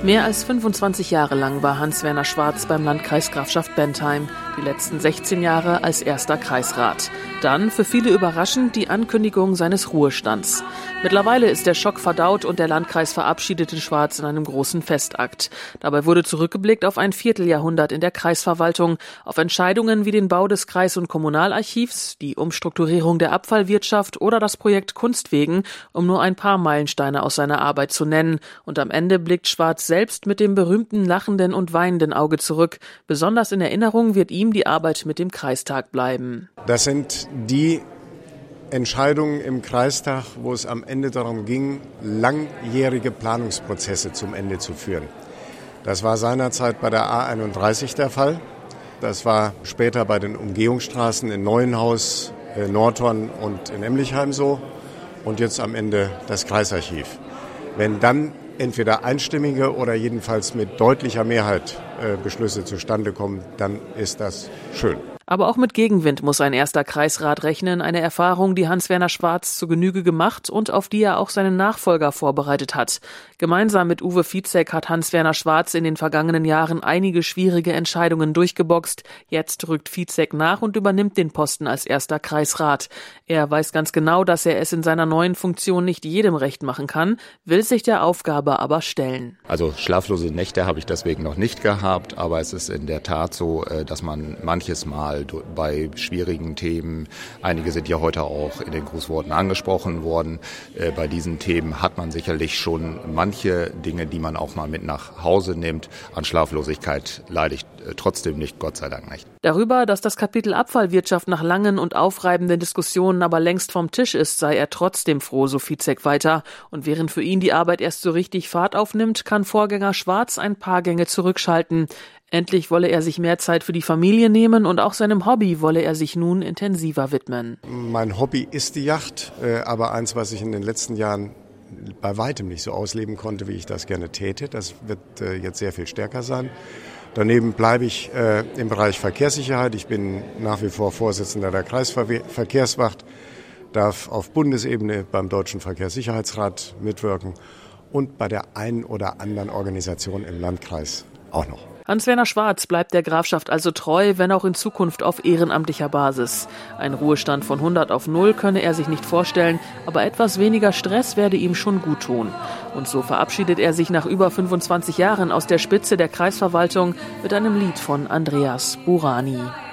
Mehr als 25 Jahre lang war Hans-Werner Schwarz beim Landkreis Grafschaft-Bentheim, die letzten 16 Jahre als erster Kreisrat. Dann, für viele überraschend, die Ankündigung seines Ruhestands. Mittlerweile ist der Schock verdaut und der Landkreis verabschiedete Schwarz in einem großen Festakt. Dabei wurde zurückgeblickt auf ein Vierteljahrhundert in der Kreisverwaltung, auf Entscheidungen wie den Bau des Kreis- und Kommunalarchivs, die Umstrukturierung der Abfallwirtschaft oder das Projekt Kunstwegen, um nur ein paar Meilensteine aus seiner Arbeit zu nennen. Und am Ende blickt Schwarz selbst mit dem berühmten lachenden und weinenden Auge zurück. Besonders in Erinnerung wird ihm die Arbeit mit dem Kreistag bleiben. Das sind die Entscheidungen im Kreistag, wo es am Ende darum ging, langjährige Planungsprozesse zum Ende zu führen. Das war seinerzeit bei der A31 der Fall. Das war später bei den Umgehungsstraßen in Neuenhaus, Nordhorn und in Emlichheim so. Und jetzt am Ende das Kreisarchiv. Wenn dann entweder einstimmige oder jedenfalls mit deutlicher Mehrheit Beschlüsse zustande kommen, dann ist das schön. Aber auch mit Gegenwind muss ein erster Kreisrat rechnen, eine Erfahrung, die Hans-Werner Schwarz zu Genüge gemacht und auf die er auch seinen Nachfolger vorbereitet hat. Gemeinsam mit Uwe Vietzek hat Hans-Werner Schwarz in den vergangenen Jahren einige schwierige Entscheidungen durchgeboxt. Jetzt rückt Vietzek nach und übernimmt den Posten als erster Kreisrat. Er weiß ganz genau, dass er es in seiner neuen Funktion nicht jedem recht machen kann, will sich der Aufgabe aber stellen. Also schlaflose Nächte habe ich deswegen noch nicht gehabt, aber es ist in der Tat so, dass man manches Mal bei schwierigen Themen, einige sind ja heute auch in den Grußworten angesprochen worden, bei diesen Themen hat man sicherlich schon manche Dinge, die man auch mal mit nach Hause nimmt. An Schlaflosigkeit leide ich trotzdem nicht, Gott sei Dank nicht. Darüber, dass das Kapitel Abfallwirtschaft nach langen und aufreibenden Diskussionen aber längst vom Tisch ist, sei er trotzdem froh, so Vietzek weiter. Und während für ihn die Arbeit erst so richtig Fahrt aufnimmt, kann Vorgänger Schwarz ein paar Gänge zurückschalten. Endlich wolle er sich mehr Zeit für die Familie nehmen und auch seinem Hobby wolle er sich nun intensiver widmen. Mein Hobby ist die Yacht, aber eins, was ich in den letzten Jahren bei weitem nicht so ausleben konnte, wie ich das gerne täte. Das wird jetzt sehr viel stärker sein. Daneben bleibe ich im Bereich Verkehrssicherheit. Ich bin nach wie vor Vorsitzender der Kreisverkehrswacht, darf auf Bundesebene beim Deutschen Verkehrssicherheitsrat mitwirken und bei der einen oder anderen Organisation im Landkreis auch noch. Hans-Werner Schwarz bleibt der Grafschaft also treu, wenn auch in Zukunft auf ehrenamtlicher Basis. Ein Ruhestand von 100 auf 0 könne er sich nicht vorstellen, aber etwas weniger Stress werde ihm schon gut tun. Und so verabschiedet er sich nach über 25 Jahren aus der Spitze der Kreisverwaltung mit einem Lied von Andreas Burani.